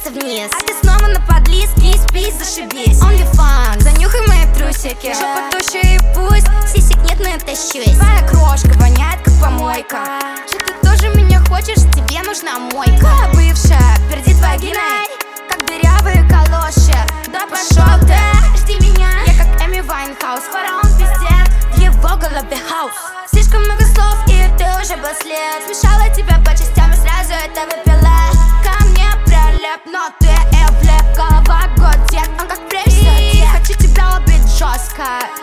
спуститься вниз. А ты снова на подлизке, спись, зашибись. OnlyFans, занюхай мои трусики. Жопа тоща и пусть сисек нет, но я тащусь. Твоя крошка воняет, как помойка. Че ты тоже меня хочешь, тебе нужна мойка. Твоя бывшая пердит вагиной, как дырявые калоши. Да пошел ты, жди меня. Я как Эми Вайнхаус, фараон везде, в его голове хаос. Слишком много слов, и ты уже был след. Смешала тебя по частям и сразу это выпила. Ко мне прилип, но ты и влип. Голова гудит, он как прежде. Хочу тебя убить жестко.